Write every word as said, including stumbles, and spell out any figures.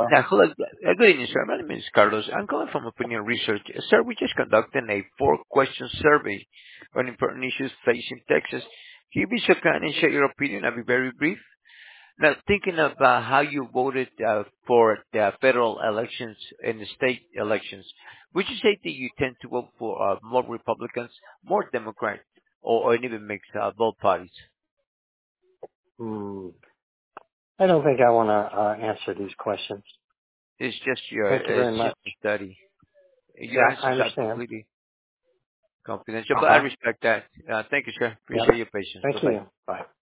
hello. Yeah, hello. uh, Good evening, sir. My name is Carlos. I'm calling from Opinion Research. Uh, Sir, we just conducted a four-question survey on important issues facing Texas. Can you be so kind and share your opinion? I'll be very brief. Now, thinking about how you voted uh, for the federal elections and the state elections, would you say that you tend to vote for uh, more Republicans, more Democrats, or, or even mix uh, both parties? Hmm. I don't think I want to uh, answer these questions. It's just your, Thank you it's very just much. a study. Your Yeah, I answers are understand. completely confidential, Uh but I huh. respect that. Uh, thank you, sir. Yep. Appreciate your patience. Thank Bye-bye. you. Bye.